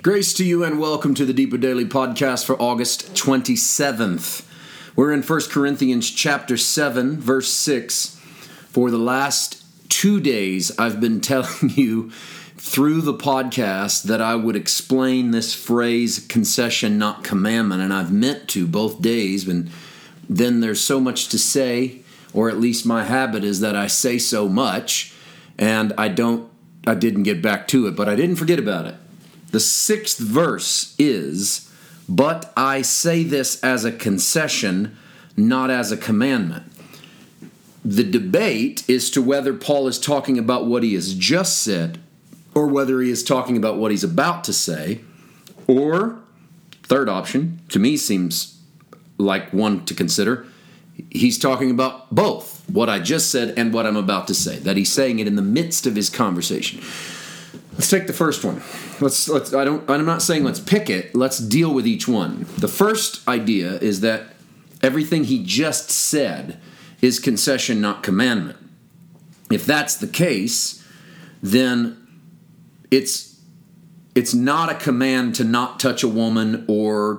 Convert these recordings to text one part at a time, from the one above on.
Grace to you and welcome to the Deeper Daily Podcast for August 27th. We're in 1 Corinthians chapter 7, verse 6. For the last 2 days, I've been telling you through the podcast that I would explain this phrase, concession, not commandment, and I've meant to both days, and then there's so much to say, or at least my habit is that I say so much, and I didn't get back to it, but I didn't forget about it. The 6th verse is, "But I say this as a concession, not as a commandment." The debate is to whether Paul is talking about what he has just said, or whether he is talking about what he's about to say, or, third option, to me seems like one to consider, he's talking about both, what I just said and what I'm about to say, that he's saying it in the midst of his conversation. Let's take the first one. I'm not saying let's pick it. Let's deal with each one. The first idea is that everything he just said is concession, not commandment. If that's the case, then it's not a command to not touch a woman or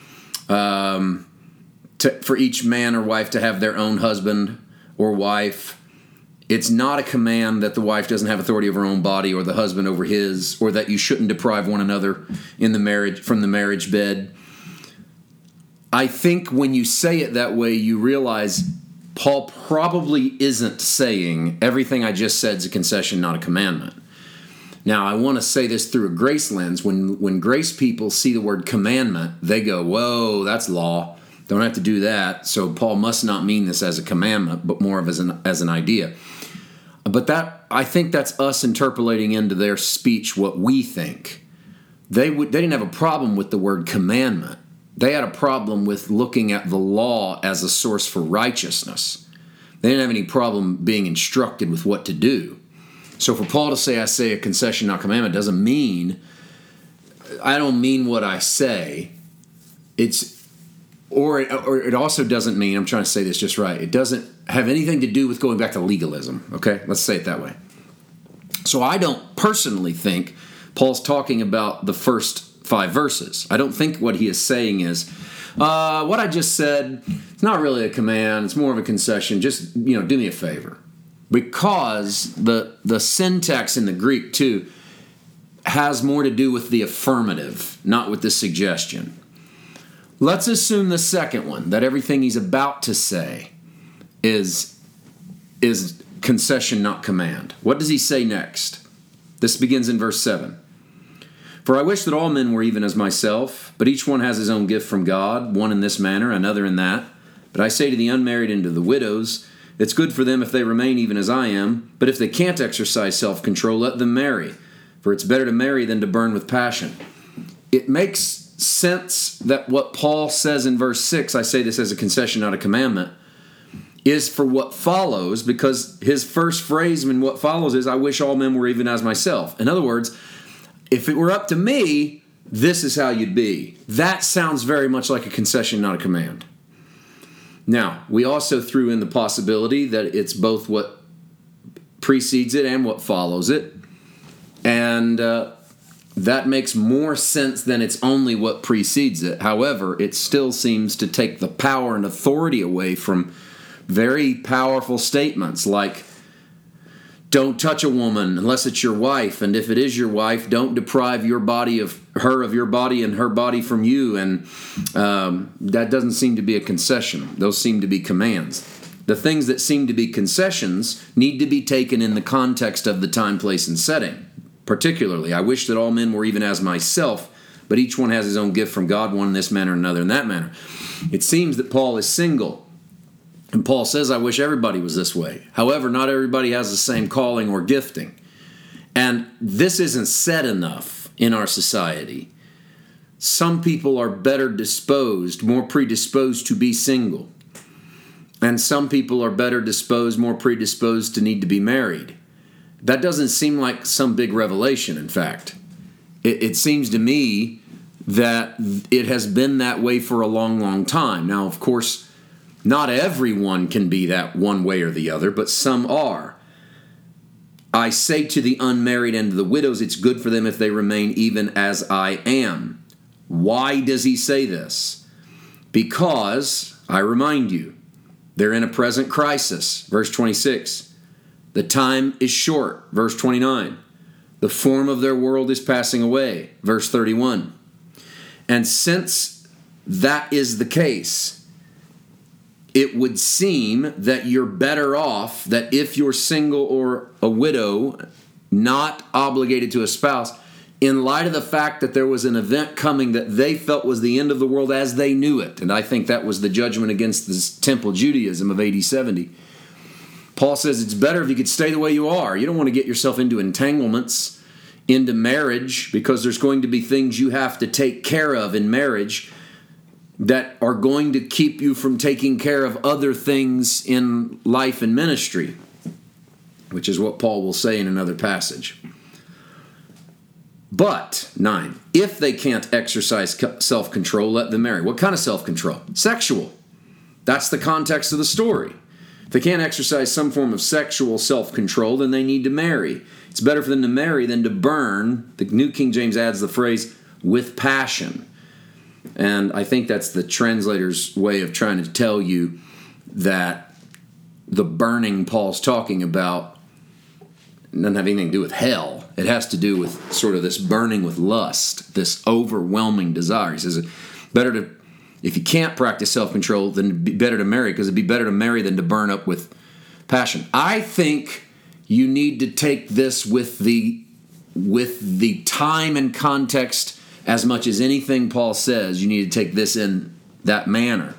for each man or wife to have their own husband or wife. It's not a command that the wife doesn't have authority over her own body or the husband over his, or that you shouldn't deprive one another from the marriage bed. I think when you say it that way, you realize Paul probably isn't saying everything I just said is a concession, not a commandment. Now, I want to say this through a grace lens. When grace people see the word commandment, they go, whoa, that's law. Don't have to do that. So Paul must not mean this as a commandment, but more of as an idea. But I think that's us interpolating into their speech what we think. They didn't have a problem with the word commandment. They had a problem with looking at the law as a source for righteousness. They didn't have any problem being instructed with what to do. So for Paul to say, I say a concession, not commandment, doesn't mean, I don't mean what I say. Or it also doesn't mean, I'm trying to say this just right, it doesn't have anything to do with going back to legalism, okay? Let's say it that way. So I don't personally think Paul's talking about the first 5 verses. I don't think what he is saying is, what I just said, it's not really a command, it's more of a concession, just, do me a favor. Because the syntax in the Greek, too, has more to do with the affirmative, not with the suggestion. Let's assume the second one, that everything he's about to say is concession, not command. What does he say next? This begins in verse 7. "For I wish that all men were even as myself, but each one has his own gift from God, one in this manner, another in that. But I say to the unmarried and to the widows, it's good for them if they remain even as I am, but if they can't exercise self-control, let them marry. For it's better to marry than to burn with passion." It makes sense that what Paul says in verse 6, I say this as a concession, not a commandment, is for what follows, because his first phrase in what follows is, I wish all men were even as myself. In other words, if it were up to me, this is how you'd be. That sounds very much like a concession, not a command. Now, we also threw in the possibility that it's both what precedes it and what follows it. And that makes more sense than it's only what precedes it. However, it still seems to take the power and authority away from very powerful statements like, don't touch a woman unless it's your wife, and if it is your wife, don't deprive your body of your body and her body from you. And that doesn't seem to be a concession. Those seem to be commands. The things that seem to be concessions need to be taken in the context of the time, place, and setting. Particularly, I wish that all men were even as myself, but each one has his own gift from God, one in this manner, another in that manner. It seems that Paul is single, and Paul says, I wish everybody was this way. However, not everybody has the same calling or gifting. And this isn't said enough in our society. Some people are better disposed, more predisposed to be single. And some people are better disposed, more predisposed to need to be married. That doesn't seem like some big revelation, in fact. It seems to me that it has been that way for a long, long time. Now, of course, not everyone can be that one way or the other, but some are. I say to the unmarried and to the widows, it's good for them if they remain even as I am. Why does he say this? Because, I remind you, they're in a present crisis. Verse 26. The time is short. Verse 29. The form of their world is passing away. Verse 31. And since that is the case, it would seem that you're better off, that if you're single or a widow, not obligated to a spouse, in light of the fact that there was an event coming that they felt was the end of the world as they knew it, and I think that was the judgment against this Temple Judaism of AD 70, Paul says it's better if you could stay the way you are. You don't want to get yourself into entanglements, into marriage, because there's going to be things you have to take care of in marriage that are going to keep you from taking care of other things in life and ministry, which is what Paul will say in another passage. But, 9, if they can't exercise self-control, let them marry. What kind of self-control? Sexual. That's the context of the story. If they can't exercise some form of sexual self-control, then they need to marry. It's better for them to marry than to burn. The New King James adds the phrase, with passion. And I think that's the translator's way of trying to tell you that the burning Paul's talking about doesn't have anything to do with hell. It has to do with sort of this burning with lust, this overwhelming desire. He says, better to, if you can't practice self-control, then it'd be better to marry, because it'd be better to marry than to burn up with passion. I think you need to take this with the time and context as much as anything Paul says. You need to take this in that manner.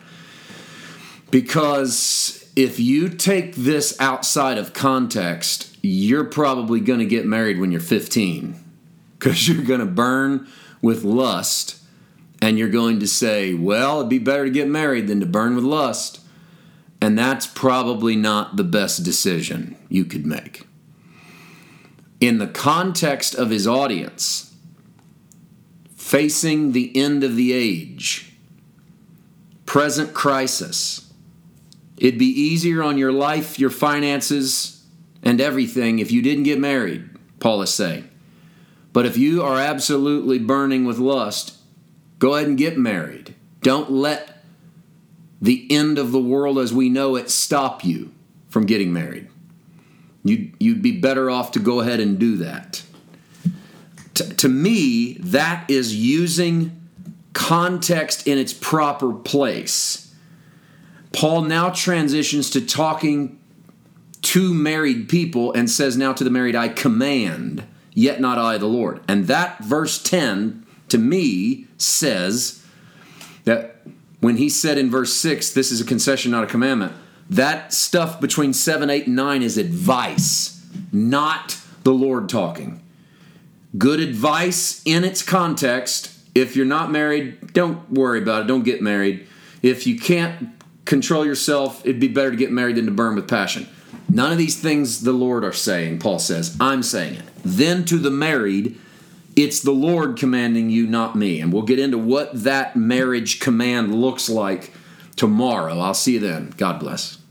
Because if you take this outside of context, you're probably going to get married when you're 15, because you're going to burn with lust, and you're going to say, well, it'd be better to get married than to burn with lust. And that's probably not the best decision you could make. In the context of his audience, facing the end of the age, present crisis, it'd be easier on your life, your finances, and everything if you didn't get married, Paul is saying. But if you are absolutely burning with lust, go ahead and get married. Don't let the end of the world as we know it stop you from getting married. You'd be better off to go ahead and do that. To me, that is using context in its proper place. Paul now transitions to talking to married people and says, now to the married I command, yet not I the Lord. And that verse 10 to me says that when he said in verse 6, this is a concession, not a commandment, that stuff between 7, 8, and 9 is advice, not the Lord talking. Good advice in its context. If you're not married, don't worry about it. Don't get married. If you can't control yourself, it'd be better to get married than to burn with passion. None of these things the Lord are saying, Paul says. I'm saying it. Then to the married, it's the Lord commanding you, not me. And we'll get into what that marriage command looks like tomorrow. I'll see you then. God bless.